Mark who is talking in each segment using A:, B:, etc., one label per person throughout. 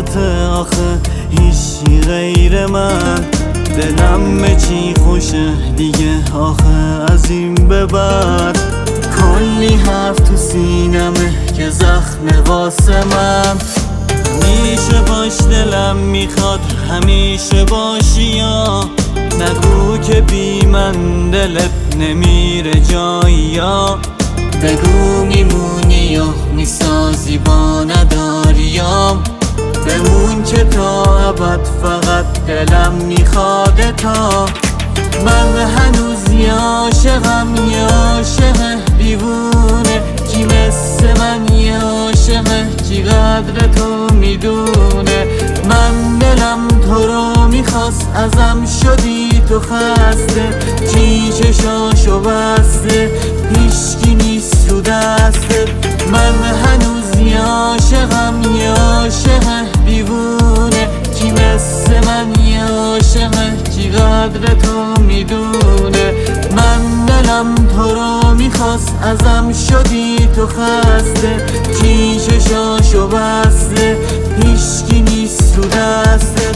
A: باهاته آخه هیچی غیر من. دلم به چی خوشه دیگه آخه از این به بعد. کلی حرف تو سینمه که زخم واسه من. همیشه باش دلم میخواد همیشه باشی یا نگو که بی من دلت نمیره جایی یا بگو میمونی یا میسازی با نداریم. بمون که تا ابد فقط دلم میخواده تا من هنوز عاشقم یا عاشق دیوونه کی مثل من یا عاشق کی قدر تو میدونه. من دلم تو رو میخواست ازم شدی تو خسته چی چشاشو بسته هیچکی نیست تو دسته. من هنوز عاشقم یا عاشق دیوونه کی مثل من یا عاشق کی قدر تو میدونه. من دلم تو رو میخواست ازم شدی تو خسته چی چشاشو بسته هیچکی نیست تو دسته.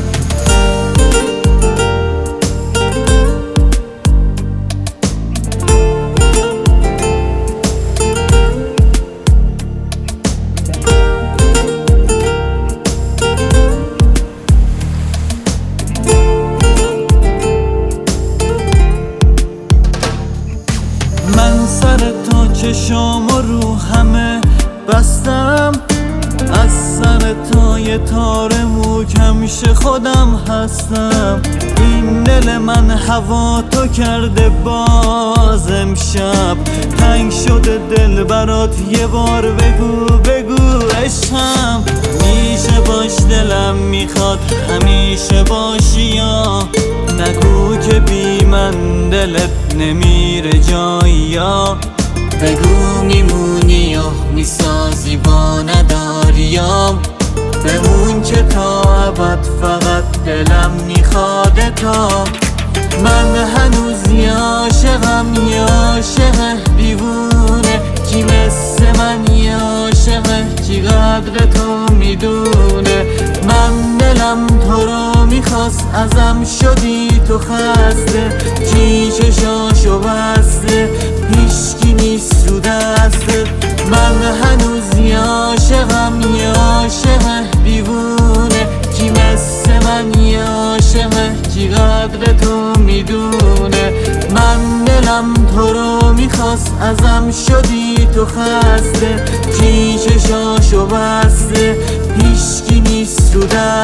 A: من سر تو چشم و رو همه بستم از سر تو یه تار موکمش خودم هستم. این دل من هوا تو کرده باز امشب تنگ شده دل برات یه بار بگو عشقم. میشه باش دلم میخواد همیشه باشی یا نگو که بی من دلت نمیره جایی یا بگو میمونی یا میسازی با نداریم. بمون که تا ابد فقط دلم میخواده تا من هنوز عاشقم یا عاشق دیوونه کی مثل من یا عاشق کی قدر تو میدونه. من دلم تو رو میخواست ازم شدی تو خسته چی چشاشو بسته هیچکی نیست تو دسته. من هنوز عاشقم یا عاشق دیوونه کی مثل من یا عاشق کی قدر تو میدونه. من دلم تو رو میخواست ازم شدی تو خسته چی چشاشو بسته هیچکی نیست تو دسته.